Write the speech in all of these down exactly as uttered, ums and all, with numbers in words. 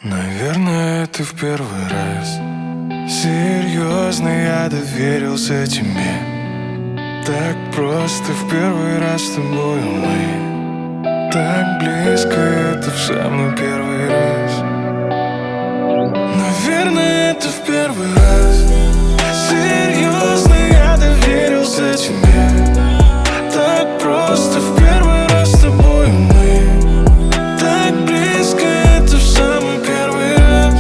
Наверное, это в первый раз. Серьезно, я доверился тебе. Так просто в первый раз с тобой мы. Так близко, это в самый первый раз. Наверное, это в первый раз. Серьезно, я доверился тебе. Так просто в первый раз с тобой мы. Так близко, это в самый первый раз.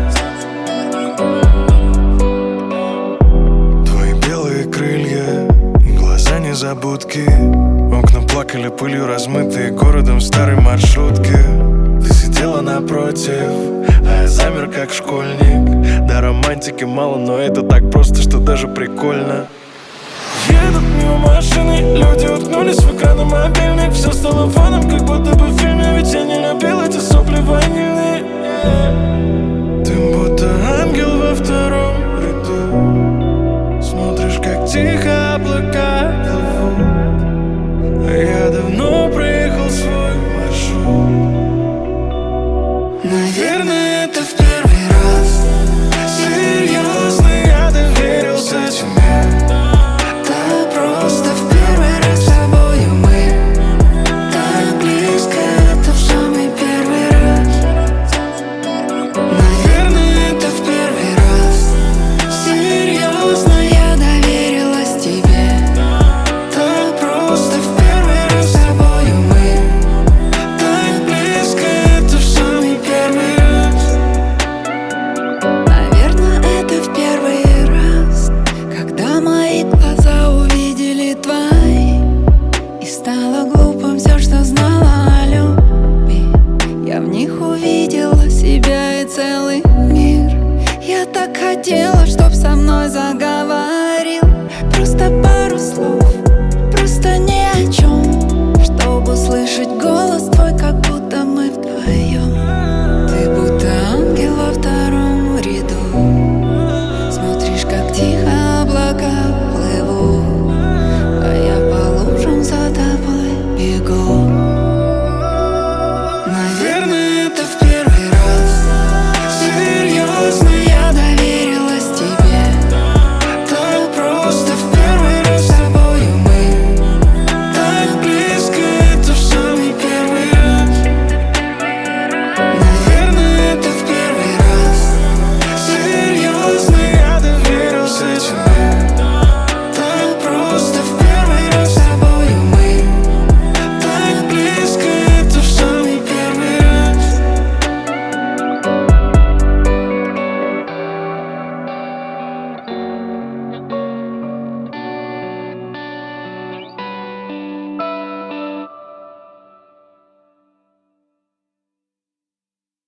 Твои белые крылья и глаза незабудки. Окна плакали пылью, размытые городом в старой маршрутке. Ты сидела напротив, а я замер как школьник. Да, романтики мало, но это так просто, что даже прикольно. Едут мимо машины, люди уткнулись в экраны мобильных. Все стало фоном, как будто бы в фильме. Ведь я не любил эти сопли ванильные. Ты будто ангел во втором ряду. Смотришь, как тихо облака плывут. А я давно проехал свой маршрут. Наверное, это в первый раз. Серьезно, я доверился тебе. Так просто в первый раз с тобою мы. Так близко, это в самый первый раз. Наверное, это в первый раз. Серьезно, я доверилась тебе. Так просто в первый раз с тобою мы. Так близко, это в самый первый раз. Наверное, это в первый раз, когда мои глаза увидели твои. И стало глупым все, что знала о любви. Я в них увидела себя и целый мир. Я так хотела, чтоб со мной за